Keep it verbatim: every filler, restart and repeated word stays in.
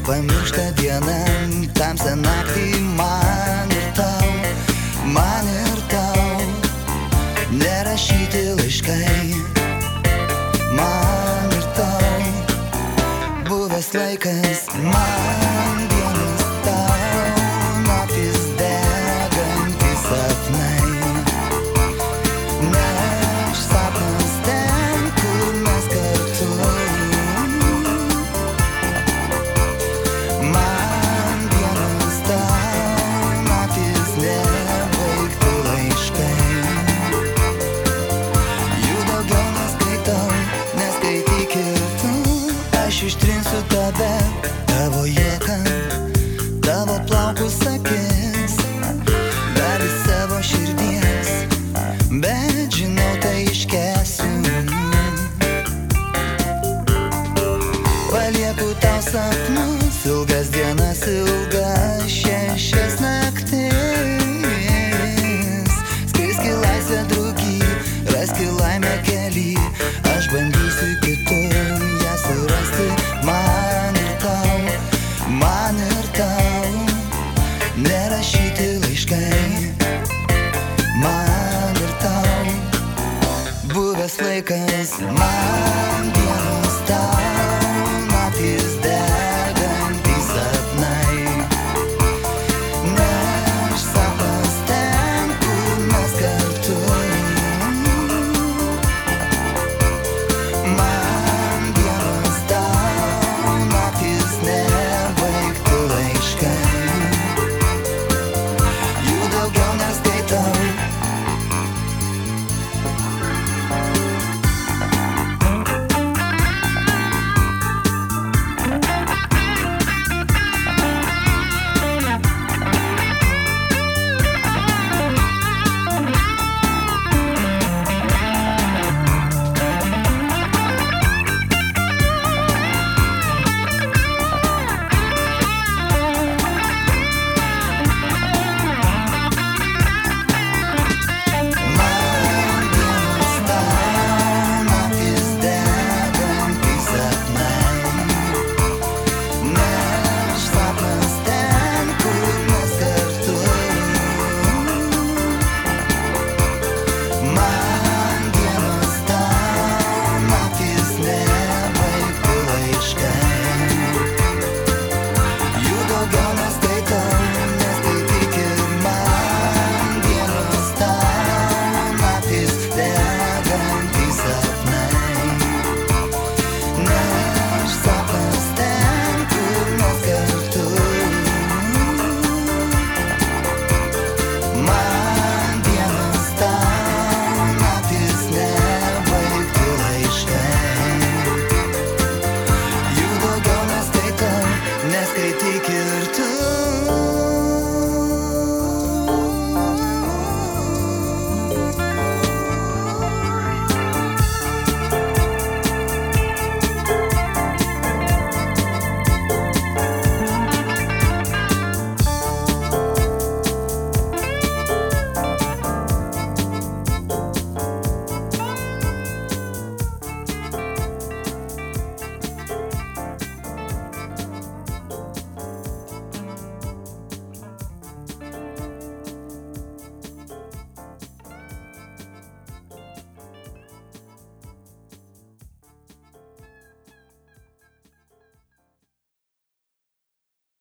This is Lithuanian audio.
pamiršta diena, tamsią naktį man ir tau, man ir tau. Nerašyti laiškai, man ir tau. Buvęs laikas man vienas tau, naktis degantys sapnai. Neš sapnas ten, kur mes kartu. Man vienas tau, naktis nebaigti laiškai. Jų daugiau neskaitau, neskaityk ir tu. Aš ištrinsiu tave, tavo juoką, tavo plaukus akis, dalį savo širdies, bet žinau tai iškęsiu. Palieku tau sapnus, ilgas dienas, ilgas šešias naktis. Skriski laisvę draugy, raski laimę kely. Aš bandysiu kitur ją surasti. Man ir tau, man ir tau. Nerašyti laiškai, man ir tau. Buvęs laikas man